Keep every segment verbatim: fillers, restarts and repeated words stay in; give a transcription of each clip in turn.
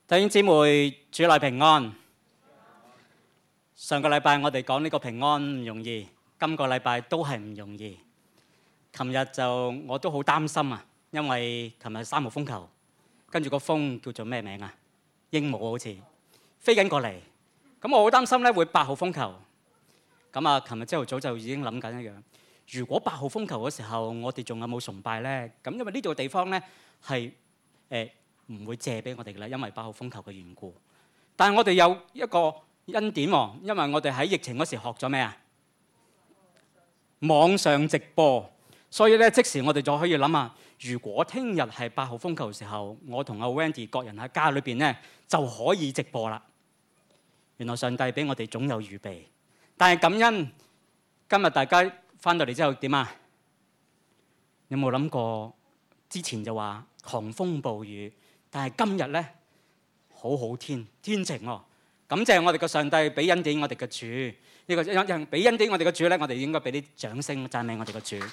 弟兄姊妹，主內平安。上個禮拜我哋講呢個平安唔容易，今個禮拜都係唔容易。琴日就我都好擔心啊，因為琴日三號風球，跟住個風叫做咩名啊？鸚鵡好似飛緊過嚟，咁我好擔心咧會八號風球。咁啊，琴日朝頭早就已經諗緊一樣，如果八號風球嘅時候，我哋仲有冇崇拜咧？咁因為呢度嘅地方咧係誒唔會借俾我哋嘅啦，因為八號風球嘅緣故。但係我哋有一個恩典喎，因為我哋喺疫情嗰時學咗咩啊？網上直播，所以咧即時我哋就可以諗下，如果聽日係八號風球嘅時候，我同阿 Wendy 各人喺家裏邊咧就可以直播啦。原來上帝俾我哋總有預備，但係感恩今日大家翻到嚟之後點啊？有冇諗過之前就話狂風暴雨？但係今日咧，好好天，天晴喎！感謝我哋嘅上帝俾恩典我哋嘅主，呢個恩俾恩典我哋嘅主咧，我哋應該俾啲掌聲讚美我哋嘅主。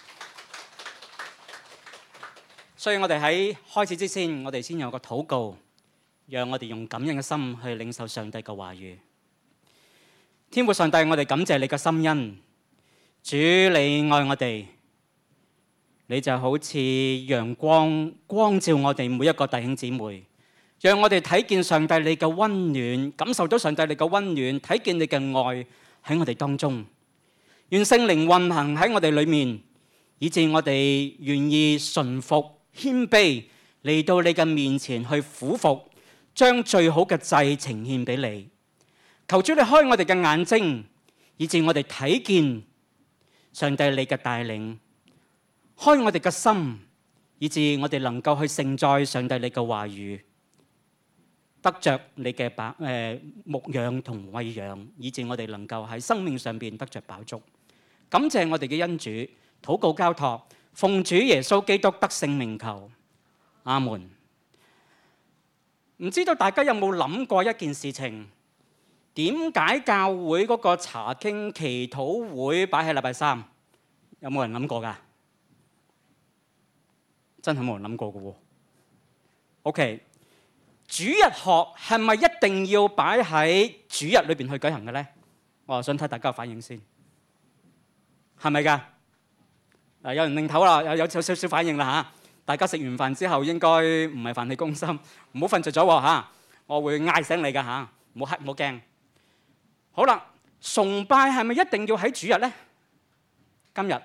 所以我哋喺開始之前，我哋先有個禱告，讓我哋用感恩嘅心去領受上帝嘅話語。天父上帝，我哋感謝你嘅心恩，主你愛我哋。你就好似陽光光照我哋每一個弟兄姊妹，讓我哋睇見上帝你嘅溫暖，感受到上帝你嘅溫暖，睇見你嘅愛喺我哋當中。願聖靈運行喺我哋裏面，以致我哋願意順服謙卑嚟到你嘅面前去俯伏，將最好嘅祭呈獻俾你。求主你開我哋嘅眼睛，以致我哋睇見上帝你嘅帶領。開我哋嘅心，以致我哋能夠去承載上帝你嘅話語，得着你嘅飽誒牧養同餵養，以致我哋能夠喺生命上邊得着飽足。感謝我哋嘅恩主，禱告交託，奉主耶穌基督得聖名求，阿門。唔知道大家有冇諗過一件事情？點解教會嗰個查經祈禱會擺喺禮拜三？有冇人諗過㗎？真係冇人諗過嘅喎。OK， 主日學係咪一定要擺喺主日裏邊去舉行嘅咧？我想睇大家嘅反應先，係咪㗎？嗱，有人擰頭啦，有有少少反應啦嚇。大家食完飯之後應該唔係飯氣攻心，唔好瞓着咗喎嚇。我會嗌醒你㗎嚇，唔好黑，唔好驚。好啦，崇拜係咪一定要喺主日咧？今日。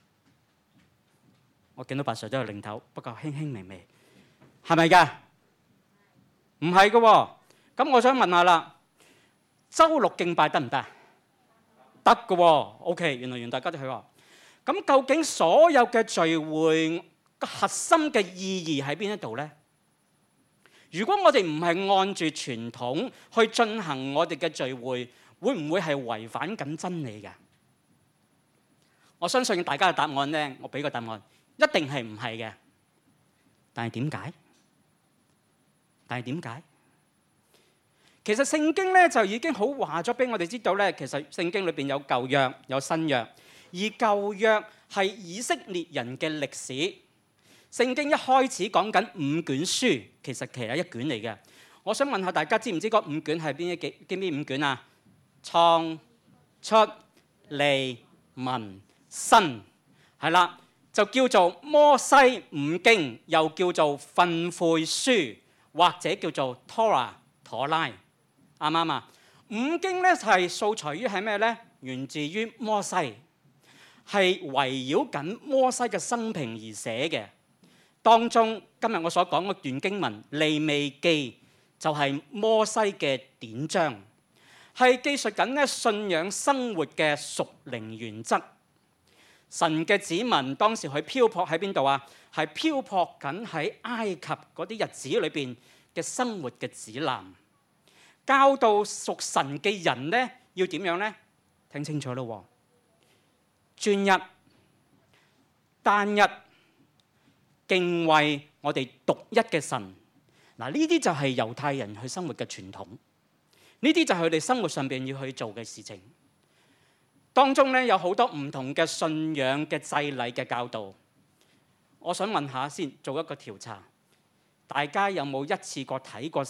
我見到白 Sir 都有擰頭，不過輕輕微微，係咪㗎？唔係嘅喎。咁我想問下啦，週六敬拜得唔得？得嘅喎。OK， 原來原來大家都去喎。咁究竟所有嘅聚會個核心嘅意義喺邊一度咧？如果我哋唔係按住傳統去進行我哋嘅聚會，會唔會係違反緊真理㗎？我相信大家嘅答案咧，我俾個答案。一定係唔係嘅，但係點解？但係點解？其實聖經咧就已經好話咗俾我哋知道咧，其實聖經裏邊有舊約有新約，而舊約係以色列人嘅歷史。聖經一開始講緊五卷書，其實其實係一卷嚟嘅。我想問下大家知唔知嗰五卷係邊一幾邊邊五卷啊？創、出、利、民、申，係啦。就叫做摩西五經，又叫做訓誨書，或者叫做 Torah 妥拉，啱唔啱啊？五經咧係素材於係咩咧？源自於摩西，係圍繞緊摩西嘅生平而寫嘅。當中今日我所講嗰段經文利未記，就係摩西嘅典章，係記述緊咧信仰生活嘅屬靈原則。神嘅子民當時佢漂泊喺邊度啊？係漂泊緊喺埃及嗰啲日子裏邊嘅生活嘅指南，教導屬神嘅人咧要點樣咧？聽清楚咯，專一、單一、敬畏我哋獨一嘅神。嗱，呢啲就係猶太人去生活嘅傳統，呢啲就係佢哋生活上邊要去做嘅事情。當中咧有好多唔同嘅信仰嘅祭禮嘅教導。我想問下先，做一個調查，大家有冇一次過睇過晒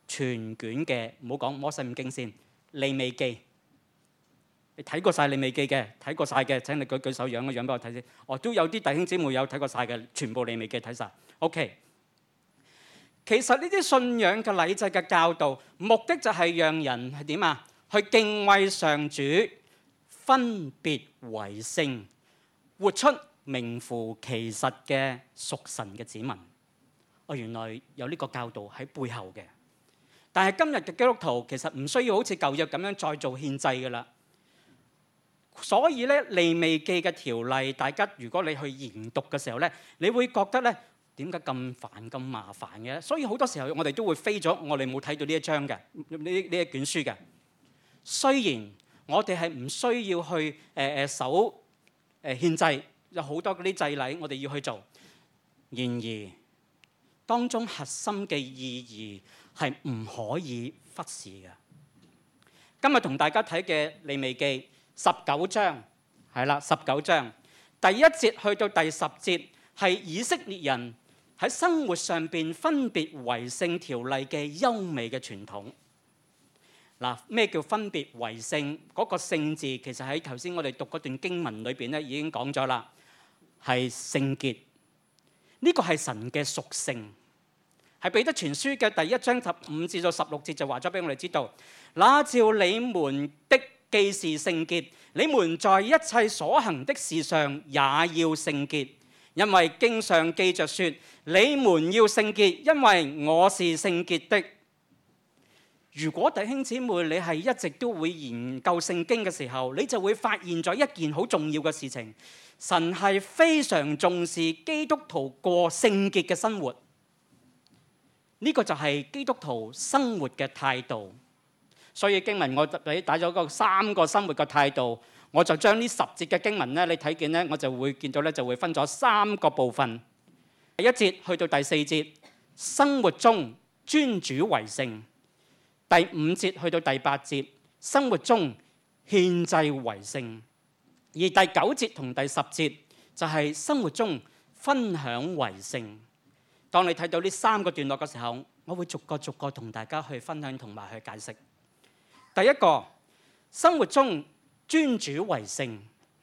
全卷嘅，唔好講摩西五經先，利未記。你睇過晒利未記嘅，睇過晒嘅，請你舉舉手，揚一揚俾我睇先。哦，都有啲弟兄姊妹有睇過晒嘅，全部利未記睇晒。OK。其實呢啲信仰嘅禮制嘅教導，目的就係讓人係點啊？去敬畏上主，分別為聖，活出名副其實嘅屬神嘅子民。哦，原來有呢個教導喺背後嘅。但係今日嘅基督徒其實唔需要好似舊約咁樣再做獻祭㗎啦。所以咧，利未記嘅條例，大家如果你去研讀嘅時候咧，你會覺得咧，點解咁煩咁麻煩嘅？所以好多時候我哋都會飛咗，我哋冇睇到呢一章嘅呢呢一卷書嘅。雖然我哋係唔需要去誒誒、呃、守誒、呃、獻祭，有好多嗰啲祭禮我哋要去做。然而當中核心嘅意義係唔可以忽視嘅。今日同大家睇嘅利未記十九章係啦，十九章第一節去到第十節係以色列人喺生活上邊分別為聖條例嘅優美嘅傳統。嗱，咩叫分別為聖？嗰個聖字其實喺頭先我哋讀嗰段經文裏邊咧已經講咗啦，係聖潔。呢個係神嘅屬性，係彼得前書嘅第一章十五至到十六節就話咗俾我哋知道。那照你們的既是聖潔，你們在一切所行的事上也要聖潔，因為經上記着說：你們要聖潔，因為我是聖潔的。如果弟兄姊妹你係一直都會研究聖經嘅時候，你就會發現咗一件好重要嘅事情，神係非常重視基督徒過聖潔嘅生活。呢個就係基督徒生活嘅態度。所以經文我俾打咗個三個生活嘅態度，我就將呢十節嘅經文咧，你睇見咧，我就會見到咧，就會分咗三個部分。第一節去到第四節，生活中尊主為聖；第五節去到第八節，生活中獻祭為聖；而第九節同第十節就係生活中分享為聖。當你睇到呢三個段落嘅時候，我會逐個逐個同大家去分享同埋去解釋。第一個，生活中尊主為聖。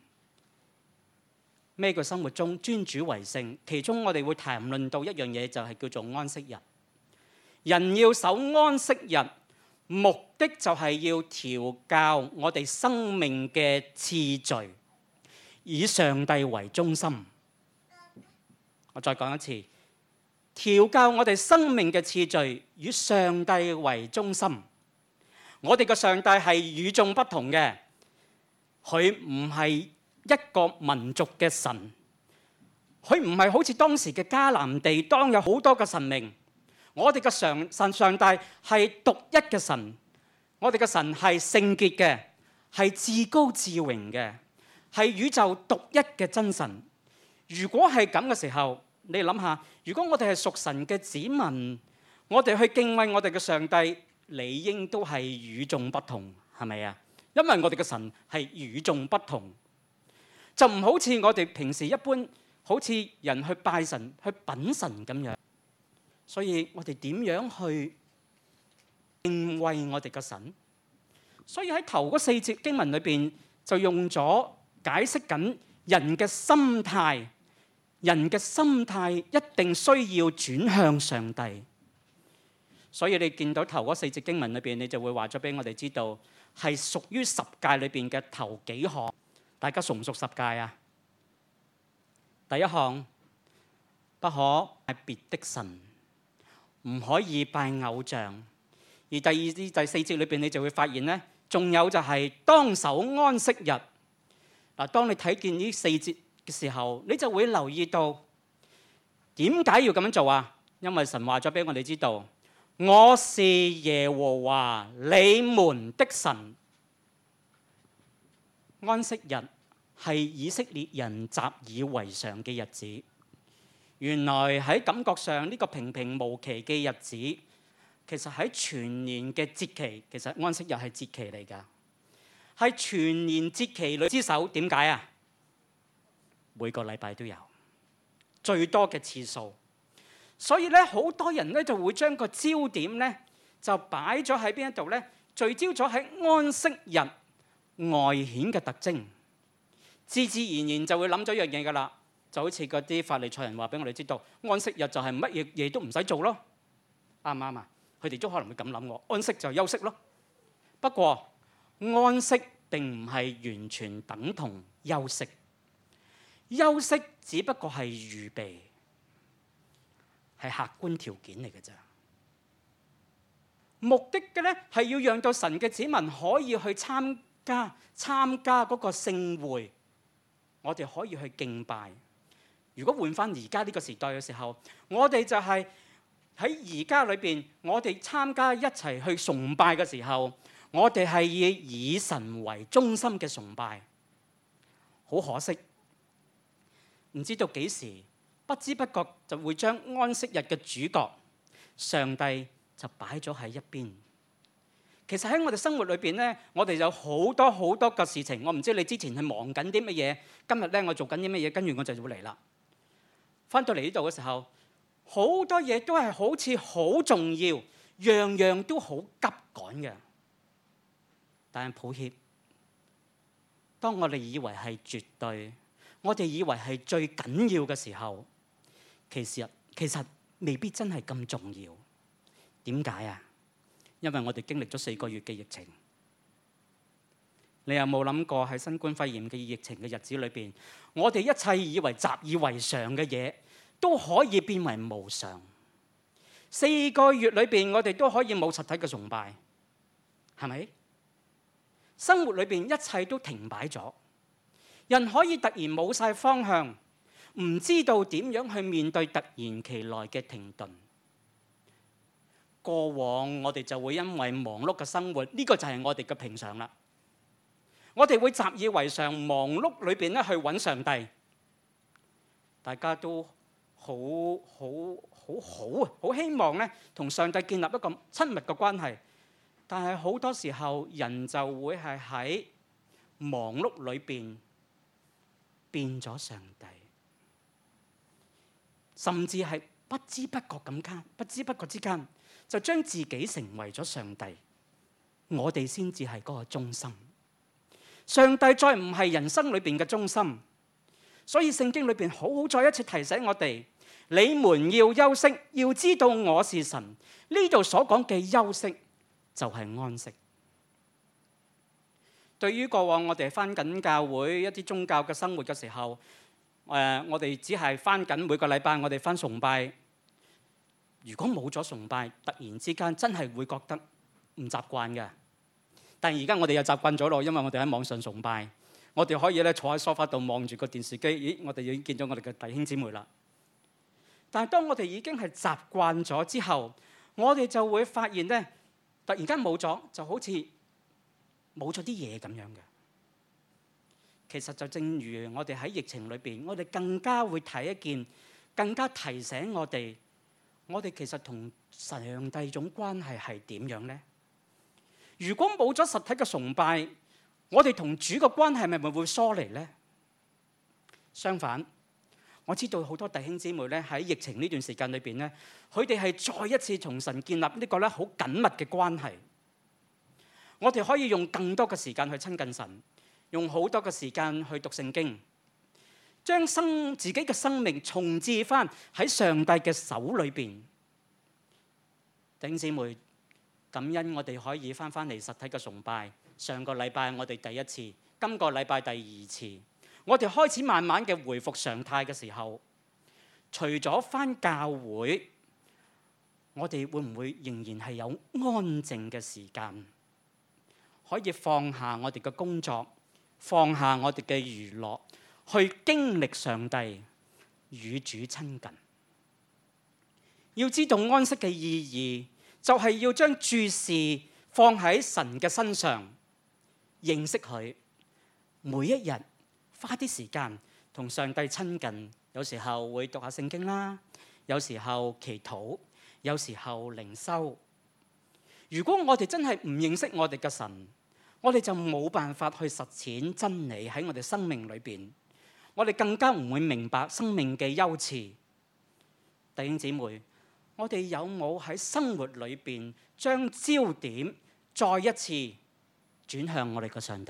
咩叫生活中尊主為聖？其中我哋會談論到一樣嘢，就係叫做安息日。人要守安息日，目的就係要調教我哋生命嘅次序，以上帝為中心。我再講一次，調教我哋生命嘅次序，以上帝為中心。我哋嘅上帝係與眾不同嘅，佢唔係一個民族嘅神，佢唔係好似當時嘅迦南地，當有好多嘅神明。我哋嘅上神上帝係獨一嘅神，我哋嘅神係聖潔嘅，係至高至榮嘅，係宇宙獨一嘅真神。如果係咁嘅時候，你諗下，如果我哋係屬神嘅子民，我哋去敬畏我哋嘅上帝，理應都係與眾不同，係咪啊？因為我哋嘅神係與眾不同，就唔好似我哋平時一般，好似人去拜神、去品神咁樣。所以我哋點樣去敬畏我哋嘅神？所以喺頭嗰四節經文裏邊就用咗解釋緊人嘅心態，人嘅心態一定需要轉向上帝。所以你見到頭嗰四節經文裏邊，你就會話咗俾我哋知道，係屬於十誡裏邊嘅頭幾項。大家熟唔熟十誡啊？第一項，不可拜別的神，唔可以拜偶像。而第二至第四節裏邊，你就會發現咧，仲有就係當守安息日。嗱，當你睇見呢四節嘅時候，你就會留意到點解要咁樣做啊？因為神話咗俾我哋知道。我是耶和華你們的神。安息日係以色列人習以為常嘅日子。原來喺感覺上呢個平平無奇嘅日子，其實喺全年嘅節期，其實安息日係節期嚟㗎，係全年節期裏之首。點解啊？每個禮拜都有，最多嘅次數。所以咧，好多人咧就會將個焦點咧就擺咗喺邊一度咧？聚焦咗喺安息日外顯嘅特徵，自自然然就會諗咗一樣嘢㗎啦。就好似嗰啲法利賽人話俾我哋知道，安息日就係乜嘢嘢都唔使做咯，啱唔啱啊？佢哋都可能會咁諗喎，安息就休息咯。不過安息並唔係完全等同休息，休息只不過係預備，係客觀條件嚟嘅咋。目的嘅咧係要讓到神嘅子民可以去參加參加嗰個聖會，我哋可以去敬拜。如果換翻而家呢個時代嘅時候，我哋就係喺而家裏邊，我哋參加一齊去崇拜嘅時候，我哋係以以神為中心嘅崇拜。好可惜，唔知道幾時，不知不覺就會將安息日嘅主角上帝就擺咗喺一邊。其實喺我哋生活裏邊咧，我哋有好多好多嘅事情。我唔知你之前係忙緊啲乜嘢，今日咧我做緊啲乜嘢，跟住我就會嚟啦。翻到嚟呢度嘅時候，好多嘢都係好似好重要，樣樣都好急趕嘅。但係抱歉，當我哋以為係絕對，我哋以為係最緊要嘅時候，其實其實未必真係咁重要。點解啊？因為我哋經歷咗四個月嘅疫情。你有冇諗過喺新冠肺炎嘅疫情嘅日子裏邊，我哋一切以為習以為常嘅嘢都可以變為無常？四個月裏邊，我哋都可以冇實體嘅崇拜，係咪？生活裏邊一切都停擺咗，人可以突然冇晒方向，唔知道點樣去面對突然其來嘅停頓。過往我哋就會因為忙碌嘅生活，呢個就係我哋嘅平常啦。我哋會習以為常，忙碌裏邊咧去揾上帝，大家都好好好好啊，好希望咧同上帝建立一個親密嘅關係。但係好多時候，人就會係喺忙碌裏邊變咗上帝，甚至係不知不覺咁間，不知不覺之間就將自己成為咗上帝。我哋先至係嗰個中心。上帝再唔係人生裏邊嘅中心，所以聖經裏邊好好再一次提醒我哋：你們要休息，要知道我是神。呢度所講嘅休息就係安息。對於過往我哋返緊教會一啲宗教嘅生活嘅時候，誒，我哋只係返緊每個禮拜我哋返崇拜。如果冇咗崇拜，突然之間真係會覺得唔習慣嘅。但係而家我哋又習慣咗咯，因為我哋喺網上崇拜，我哋可以咧坐喺梳化度望住個電視機，咦，我哋已經見咗我哋嘅弟兄姊妹啦。但係當我哋已經係習慣咗之後，我哋就會發現咧，突然間冇咗，就好似冇咗啲嘢咁樣嘅。其實就正如我哋喺疫情裏邊，我哋更加會睇一件，更加提醒我哋，我哋其實同上帝種關係係點樣呢？如果冇咗實體嘅崇拜，我哋同主嘅關係係咪會疏離呢？相反，我知道好多弟兄姊妹咧喺疫情呢段時間裏邊咧，佢哋係再一次同神建立呢個咧好緊密嘅關係。我哋可以用更多嘅時間去親近神，用好多嘅時間去讀聖經，將生自己嘅生命重置翻喺上帝嘅手裏邊。弟兄姊妹，感恩我哋可以翻返嚟實體嘅崇拜。上個禮拜我哋第一次，今個禮拜第二次，我哋開始慢慢嘅回復常態嘅時候，除咗翻教會，我哋會唔會仍然係有安靜嘅時間，可以放下我哋嘅工作，放下我哋嘅娛樂，去經歷上帝，與主親近？要知道安息嘅意義，就係要將注視放喺神嘅身上，認識佢，每一日花啲時間同上帝親近。有時候會讀下聖經啦，有時候祈禱，有時候靈修。如果我哋真係唔認識我哋嘅神，我哋就冇辦法去實踐真理喺我哋生命裏邊，我哋更加唔會明白生命嘅優次。弟兄姊妹， 我哋有冇喺生活裏邊將焦點再一次轉向我哋個上帝？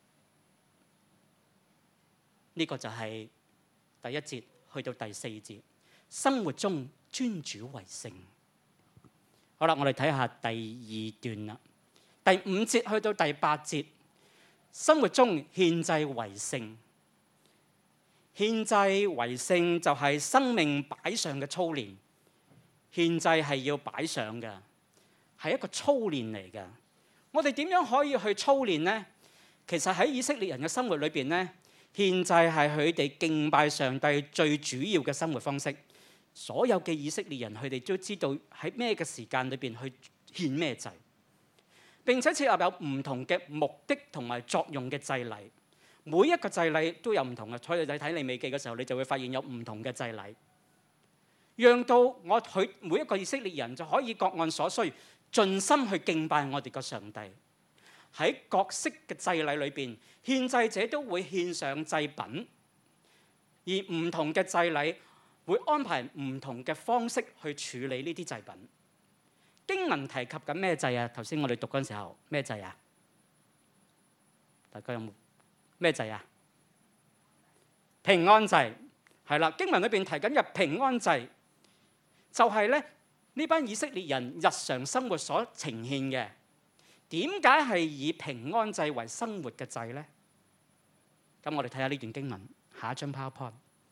呢個就係第一節去到第四節，生活中尊主為聖。好啦，我哋睇下第二段啦。第五節去到第八節，生活中獻祭為聖。獻祭為聖就係生命擺上嘅操練。獻祭係要擺上嘅，係一個操練嚟嘅。我哋點樣可以去操練呢？其實喺以色列人嘅生活裏邊呢，獻祭係佢哋敬拜上帝最主要嘅生活方式。所有嘅以色列人佢哋都知道喺咩嘅時間裏邊去獻咩祭，並且設立有唔同嘅目的同埋作用嘅祭禮。每一個祭禮都有唔同嘅，所以你睇利未記嘅時候，你就會發現有唔同嘅祭禮，讓到我佢每一個以色列人就可以各按所需，盡心去敬拜我哋個上帝。喺各式嘅祭禮裏邊，獻祭者都會獻上祭品，而唔同嘅祭禮會安排唔同嘅方式去處理呢啲祭品。經文提及緊咩祭啊？頭先我哋讀嗰陣時候咩祭啊？大家有冇咩祭啊？平安祭係啦，經文裏邊提緊嘅平安祭就係咧呢班以色列人日常生活所呈現嘅。點解係以平安祭為生活嘅祭呢？咁我哋睇下呢段經文，下一張 PowerPoint。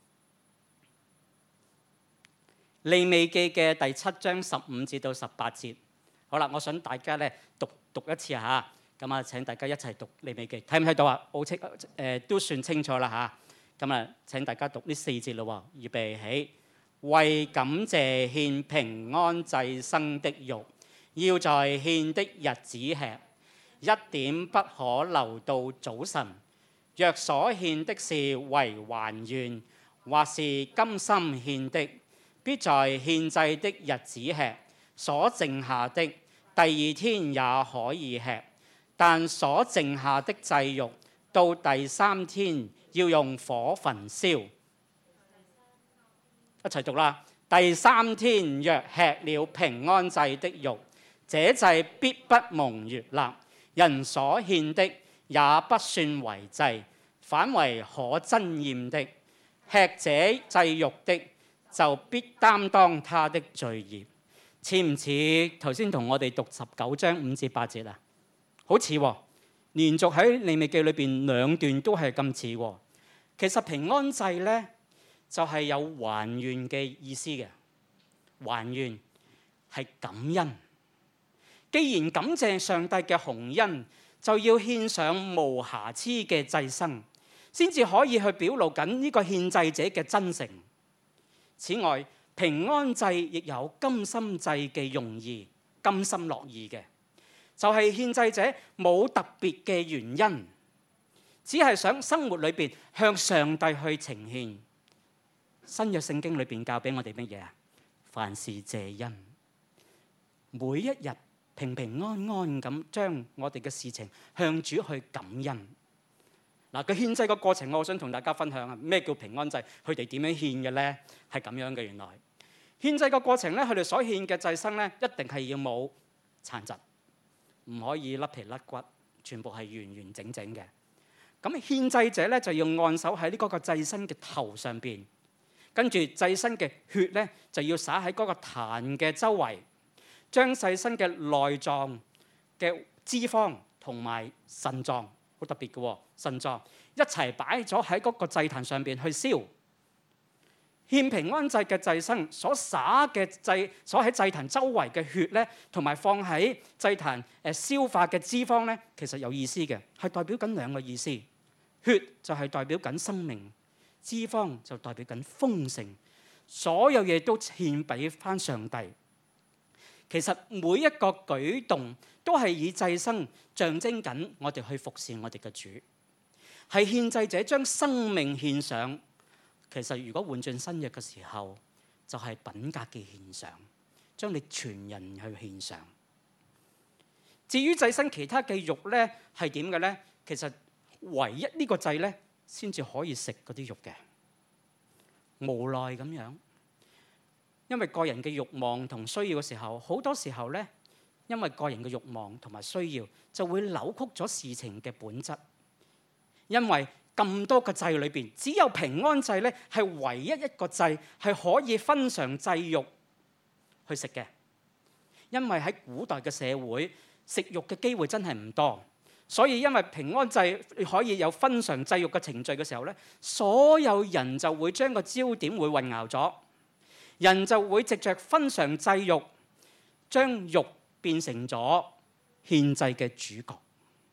利未記嘅第七章十五至到十八節，好啦，我想大家咧讀讀一次嚇，咁啊請大家一齊讀利未記，睇唔睇到啊？好清誒，都算清楚啦嚇。咁啊，請大家讀呢四節咯喎，預備起，為感謝獻平安祭牲的肉，要在獻的日子吃，一點不可留到早晨。若所獻的是為還願，或是甘心獻的，必在獻祭的日子吃，所剩下的第二天也可以吃，但所剩下的祭肉到第三天要用火焚燒。一齊讀啦！第三天若吃了平安祭的肉，這祭必不蒙悅納，人所獻的也不算為祭，反為可憎厭的。吃這祭肉的就必擔當他的罪孽。似唔似頭先同我哋讀十九章五至八節啊？好似喎，連續喺利未記裏邊兩段都係咁似喎。其實平安祭呢，就係、是、有還願嘅意思嘅，還願係感恩。既然感謝上帝嘅洪恩，就要獻上無瑕疵嘅祭牲，先至可以去表露緊呢個獻祭者嘅真誠。此外，平安祭亦有甘心祭嘅用意，甘心樂意嘅，就係、是、獻祭者冇特別嘅原因，只係想生活裏邊向上帝去呈獻。新約聖經裏邊教俾我哋乜嘢啊？凡事謝恩，每一日平平安安咁將我哋嘅事情向主去感恩。嗱，個獻祭個過程，我想同大家分享啊。咩叫平安祭？佢哋點樣獻嘅咧？係咁樣嘅。原來獻祭個過程咧，佢哋所獻嘅祭牲咧，一定係要冇殘疾，唔可以甩皮甩骨，全部係完完整整嘅。咁獻祭者咧就要按手喺呢嗰個祭牲嘅頭上邊，跟住祭牲嘅血咧就要灑喺嗰個壇嘅周圍，將祭牲嘅內臟嘅脂肪同埋腎臟，好特別嘅喎，腎臟一齊擺咗喺嗰個祭壇上邊去燒。獻平安祭嘅祭牲所灑嘅祭，所喺祭壇周圍嘅血咧，同埋放喺祭壇誒消化嘅脂肪咧，其實有意思嘅，係代表緊兩個意思。血就係代表緊生命，脂肪就代表緊豐盛，所有嘢都獻俾翻上帝。其實每一個舉動都係以祭牲象徵緊我哋去服侍我哋嘅主，係獻祭者將生命獻上。其實如果換進新約嘅時候，就係、是、品格嘅獻上，將你全人去獻上。至於祭牲其他嘅肉咧係點嘅咧？其實唯一呢個祭咧先至可以食嗰啲肉嘅，無奈咁樣。 因為個人嘅慾望同需要嘅時候，好多時候咧，因為個人嘅慾望同埋需要，就會扭曲咗事情嘅本質。因為咁多個祭裏邊，只有平安祭咧係唯一一個祭係可以分嘗祭肉去食嘅。因為喺古代嘅社會，食肉嘅機會真係唔多，所以因為平安祭可以有分嘗祭肉嘅程序嘅時候咧，所有人就會將個焦點會混淆咗，人就會藉着分嘗祭肉，將肉變成咗獻祭嘅主角，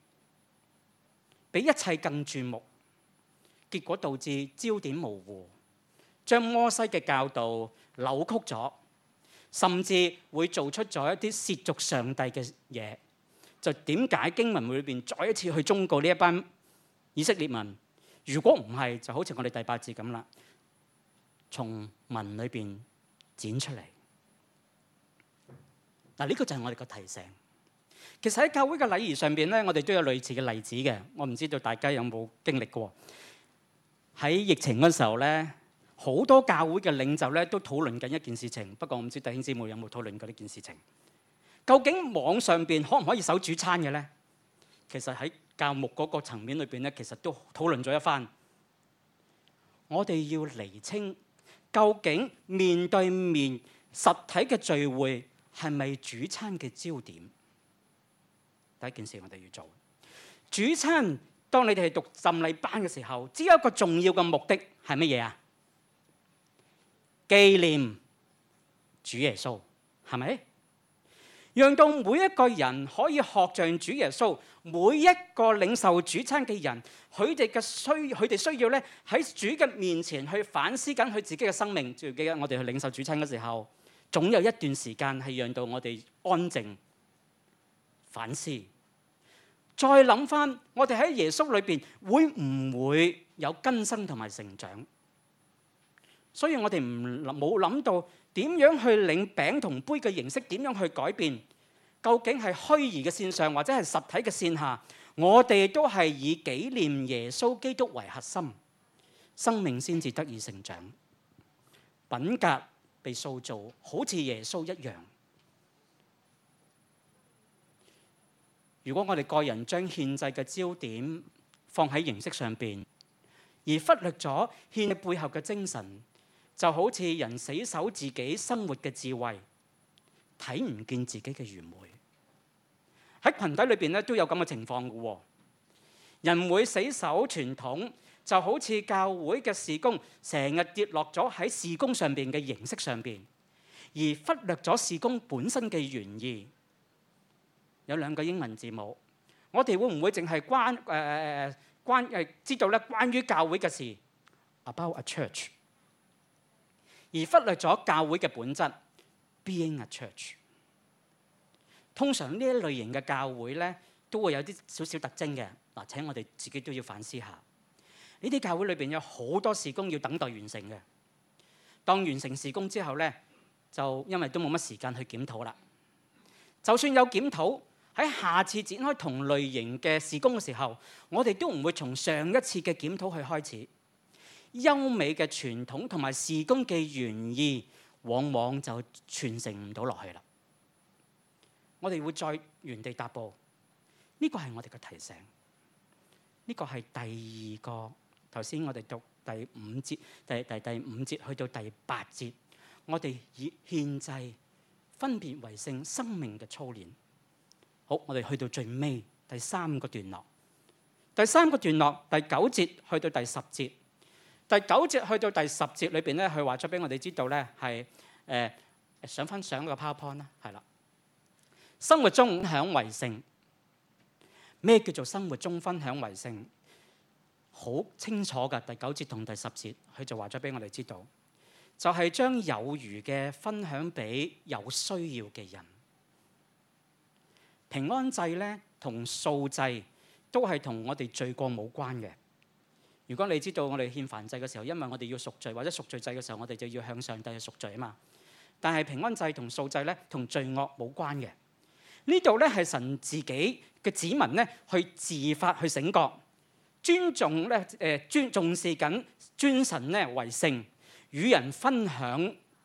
比一切更注目，結果導致焦點模糊，將摩西嘅教導扭曲咗，甚至會做出咗一啲褻瀆上帝嘅嘢。就點解經文裏邊再一次去忠告呢一班以色列民？如果唔係，就好似我哋第八節咁啦，從文裏邊剪出嚟。嗱，呢個就係我哋個提醒。其實喺教會嘅禮儀上邊咧，我哋都有類似嘅例子嘅。我唔知道大家有冇經歷過？喺疫情嗰時候咧，好多教會嘅領袖咧都討論緊一件事情。不過我唔知弟兄姊妹有冇討論過呢件事情？究竟網上邊可唔可以守主餐嘅咧？其實喺教牧嗰個層面裏邊咧，其實都討論咗一番。我哋要釐清，究竟面對面實體嘅聚會係咪主餐嘅焦點？第一件事我哋要做主餐。當你哋係讀浸禮班嘅時候，只有一個重要嘅目的係乜嘢啊？紀念主耶穌，係咪？讓到每一個人可以學像主耶穌，每一個領受主餐嘅人，佢哋嘅需，佢哋需要咧喺主嘅面前去反思緊佢自己嘅生命。記得我哋去領受主餐嘅時候，總有一段時間係讓到我哋安靜反思，再諗翻我哋喺耶穌裏邊會唔會有更新同埋成長。所以我哋唔冇諗到點樣去領餅同杯嘅形式，點樣去改變？究竟係虛擬嘅線上或者係實體嘅線下？我哋都係以紀念耶穌基督為核心，生命先至得以成長，品格被塑造，好似耶穌一樣。如果我哋個人將獻祭嘅焦點放喺形式上邊，而忽略咗獻祭背後嘅精神，就好似人死守自己生活嘅智慧，睇唔見自己嘅愚昧。喺群體裏邊咧都有咁嘅情況嘅喎。人會死守傳統，就好似教會嘅事工成日跌落咗喺事工上邊嘅形式上邊，而忽略咗事工本身嘅原意。有兩個英文字母，我哋會唔會淨係關誒誒誒關誒知道咧關於教會嘅事 about a church，而忽略咗教會嘅本質 being a church。通常呢一類型嘅教會咧都會有啲少少特徵嘅。嗱，請我哋自己都要反思下。呢啲教會裏邊有好多事工要等待完成嘅。當完成事工之後咧，就因為都冇乜時間去檢討啦。就算有檢討，喺下次展開同類型嘅事工嘅時候，我哋都唔會從上一次嘅檢討去開始。優美嘅傳統同埋事工嘅原意，往往就傳承唔到落去啦。我哋會再原地踏步，呢個係我哋嘅提醒。呢個係第二個，頭先我哋讀第五節，第第第五節去到第八節，我哋以獻祭分別為聖生命嘅操練。好，我哋去到最尾第三個段落，第三個段落第九節去到第十節，第九節去到第十節裏邊咧，佢話咗俾我哋知道咧係誒上翻上個 PowerPoint 啦，係啦。生活中分享為聖，咩叫做生活中分享為聖？好清楚㗎，第九節同第十節，佢就話咗俾我哋知道，就係將有餘嘅分享俾有需要嘅人。平安祭咧同素祭都係同我哋罪過冇關嘅。如果你知道我哋獻燔祭嘅時候，因為我哋要贖罪，或者贖罪祭嘅時候，我哋就要向上帝去贖罪啊嘛。但係平安祭同素祭咧同罪惡冇關嘅。呢度咧係神自己嘅子民咧去自發去醒覺，尊重咧誒尊重視緊尊神咧為聖，與人分享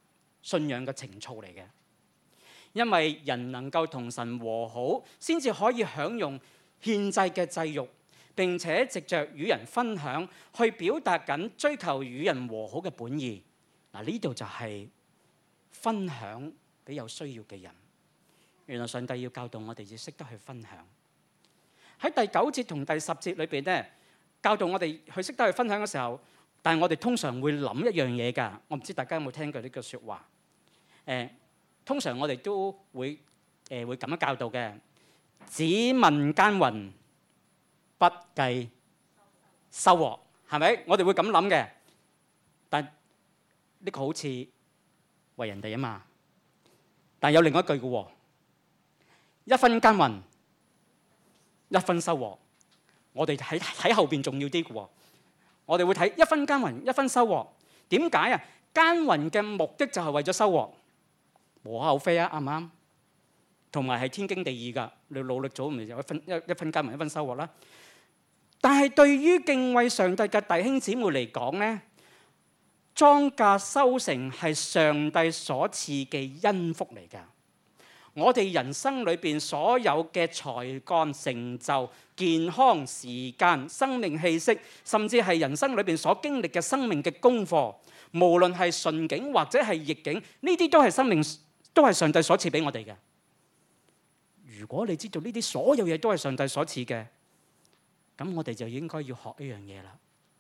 信仰嘅情操嚟嘅。因為人能夠同神和好，先至可以享用獻祭嘅祭肉，並且藉着與人分享，去表達緊追求與人和好嘅本意。嗱，呢度就係分享俾有需要嘅人。原來上帝要教導我哋要識得去分享。喺第九節同第十節裏邊咧，教導我哋去識得去分享嘅時候，但係我哋通常會諗一樣嘢㗎。我唔知大家有冇聽過呢句説話？誒、呃，通常我哋都會誒、呃、會咁樣教導嘅，只問耕耘，不計收穫，係咪？我哋會咁諗嘅。但呢個好似為人哋啊嘛。但係有另一句嘅喎，一分耕耘，一分收穫。我哋喺喺後邊重要啲嘅喎。我哋會睇一分耕耘，一分收穫。點解啊？耕耘嘅目的就係為咗收穫，無可厚非啊，啱唔啱？同埋係天經地義㗎。你努力咗，咪有一分一一分耕耘，一分收穫啦。但係對於敬畏上帝嘅弟兄姊妹嚟講咧，莊稼收成係上帝所賜嘅恩福嚟㗎。我哋人生裏邊所有嘅才幹、成就、健康、時間、生命氣息，甚至係人生裏邊所經歷嘅生命嘅功課，無論係順境或者係逆境，呢啲都係生命，都係上帝所賜俾我哋嘅。如果你知道呢啲所有嘢都係上帝所賜嘅，咁我哋就應該要學一樣嘢啦。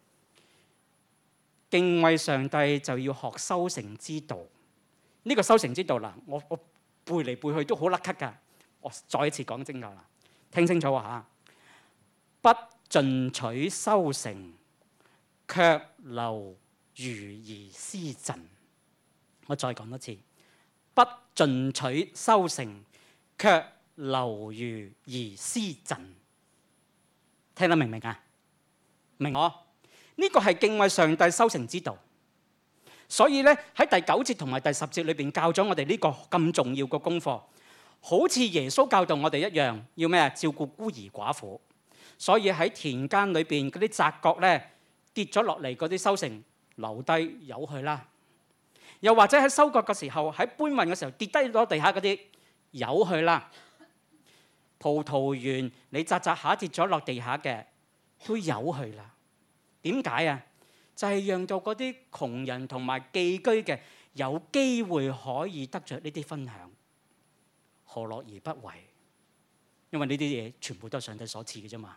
敬畏上帝就要學收成之道。呢個收成之道啦，我我背嚟背去都好甩咳㗎。我再一次講清楚啦，聽清楚啊嚇！不進取收成，卻留餘而施贈。我再講多次，不進取收成，卻留餘而施贈。聽得明唔明啊？明我？呢個係敬畏上帝收成之道。所以咧喺第九節同埋第十節裏邊教咗我哋呢個咁重要嘅功課，好似耶穌教導我哋一樣，要咩啊？照顧孤兒寡婦。所以喺田間裏邊嗰啲雜角咧跌咗落嚟嗰啲收成，留低由佢啦。又或者喺收割嘅時候，喺搬運嘅時候跌低咗地下嗰啲，由佢啦。葡萄園你摘摘下跌咗落地下嘅，都由佢啦。點解啊？就係讓到嗰啲窮人同埋寄居嘅有機會可以得着呢啲分享，何樂而不為？因為呢啲嘢全部都係上帝所賜嘅啫嘛。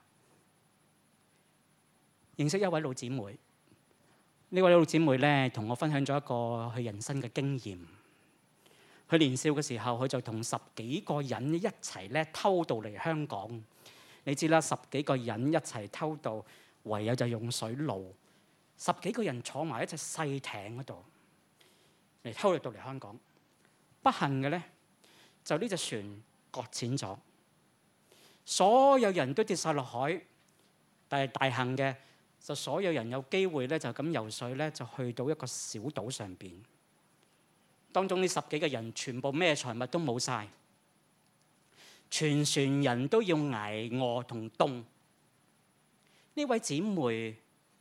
認識一位老姊妹，呢位老姊妹咧同我分享咗一個佢人生嘅經驗。佢年少嘅時候，佢就同十幾個人一齊咧偷渡嚟香港。你知啦，十幾個人一齊偷渡，唯有就用水路。十幾個人坐埋一隻細艇嗰度嚟偷渡到嚟香港。不幸嘅咧，就呢隻船擱淺咗，所有人都跌晒落海。但係大幸嘅，就所有人有機會咧就咁游水咧，就去到一個小島上邊。當中呢十幾個人全部咩財物都冇晒，全船人都要捱餓同凍。呢位姊妹，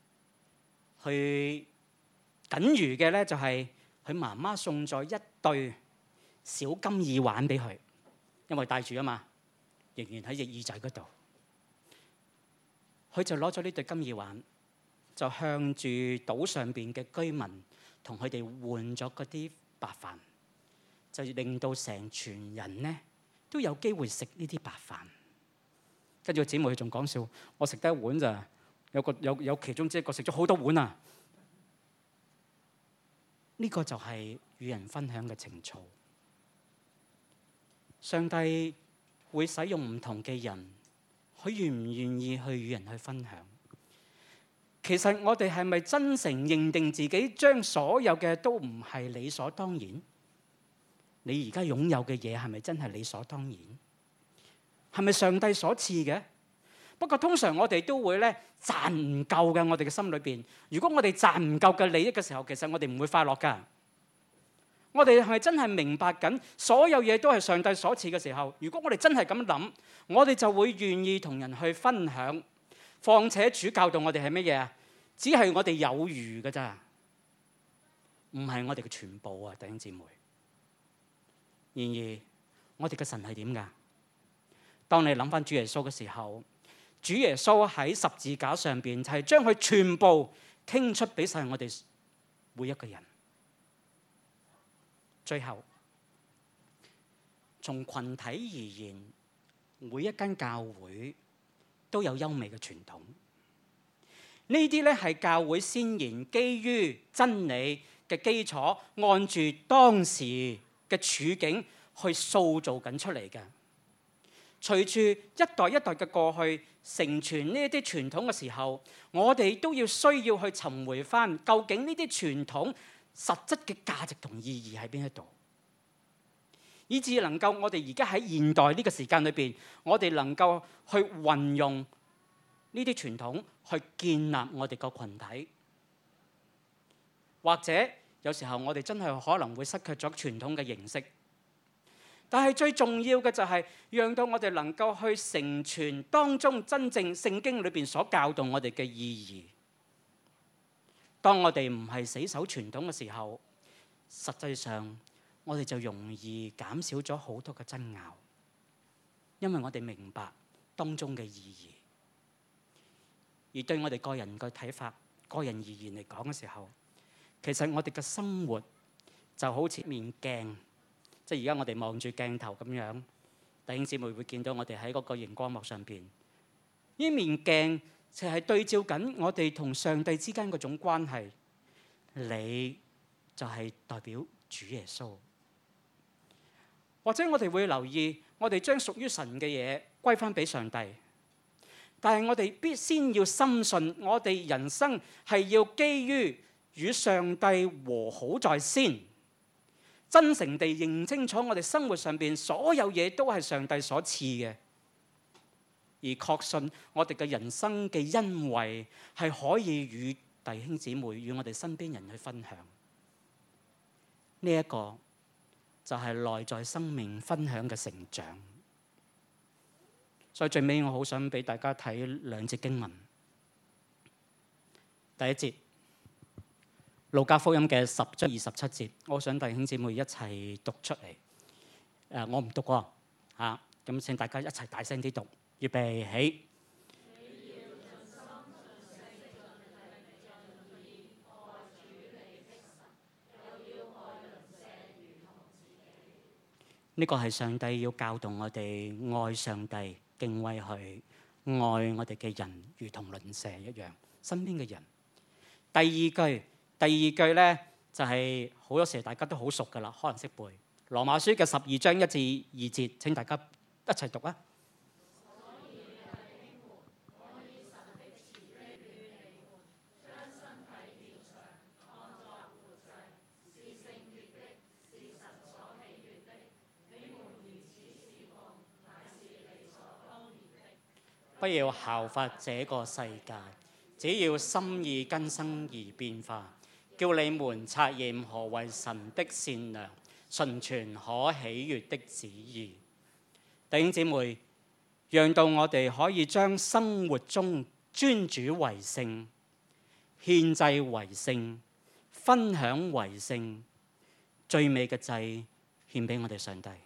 佢僅餘嘅咧就係佢媽媽送咗一對小金耳環俾佢，因為戴住啊嘛，仍然喺隻耳仔嗰度。佢就攞咗呢對金耳環，就向住島上邊嘅居民同佢哋換咗嗰啲白飯，就令到成船人咧都有機會食呢啲白飯。跟住個姊妹佢仲講笑，我食得一碗咋，有個有有其中之一個食咗好多碗啊！呢個就係與人分享嘅情操。上帝會使用唔同嘅人，佢願唔願意去與人去分享？其實我哋係咪真誠認定自己將所有嘅都唔係理所當然？你而家擁有嘅嘢係咪真係理所當然？係咪上帝所賜嘅？不過通常我哋都會咧賺唔夠嘅，我哋嘅心裏邊。如果我哋賺唔夠嘅利益嘅時候，其實我哋唔會快樂㗎。我哋係咪真係明白緊所有嘢都係上帝所賜嘅時候？如果我哋真係咁諗，我哋就會願意同人去分享。況且主教導我哋係乜嘢啊？只係我哋有餘㗎咋，唔係我哋嘅全部啊，弟兄姊妹。 然而，我哋嘅神係點㗎？當你諗翻主耶穌嘅時候，主耶穌喺十字架上邊就係將佢全部傾出俾晒我哋每一個人。最後，從群體而言，每一間教會都有優美嘅傳統。呢啲咧係教會先賢基於真理嘅基礎，按住當時嘅處境去塑造緊出嚟嘅。隨住一代一代嘅過去，承傳呢一啲傳統嘅時候，我哋都要需要去尋回翻，究竟呢啲傳統實質嘅價值同意義喺邊一度，以至能夠我哋而家喺現代呢個時間裏邊，我哋能夠去運用呢啲傳統去建立我哋個群體。或者有時候我哋真係可能會失去咗傳統嘅形式。但係最重要嘅就係讓到我哋能夠去承傳當中真正聖經裏邊所教導我哋嘅意義。當我哋唔係死守傳統嘅時候，實際上我哋就容易減少咗好多嘅爭拗，因為我哋明白當中嘅意義。而對我哋個人嘅睇法、個人而言嚟講嘅時候，其實我哋嘅生活就好似面鏡。即係而家我哋望住鏡頭咁樣，弟兄姊妹會見到我哋喺嗰個熒光幕上邊，呢面鏡就係對照緊我哋同上帝之間嗰種關係。你就係代表主耶穌，或者我哋會留意，我哋將屬於神嘅嘢歸翻俾上帝，但係我哋必先要深信，我哋人生係要基於與上帝和好在先。真誠地認清楚我哋生活上邊所有嘢都係上帝所賜嘅，而確信我哋嘅人生嘅恩惠係可以與弟兄姊妹、與我哋身邊人去分享。呢一個就係內在生命分享嘅成長。所以最尾我好想俾大家睇兩節經文。第一節，路加福音嘅十章二十七節，我想弟兄姊妹一齊讀出嚟。誒，我唔讀喎嚇，咁請大家一齊大聲啲讀。預備起。呢個係上帝要教導我哋愛上帝、敬畏佢、愛我哋嘅人，如同鄰舍一樣，身邊嘅人。第二句。第二句咧就係、是、好多時大家都好熟噶啦，可能識背。羅馬書嘅十二章一至二節，請大家一齊讀啊！不要效法這個世界，只要心意更新而變化，叫你們察驗何為神的善良、純全、可喜悅的旨意。弟兄姊妹，讓到我哋可以將生活中尊主為聖、獻祭為聖、分享為聖，最美嘅祭獻俾我哋上帝。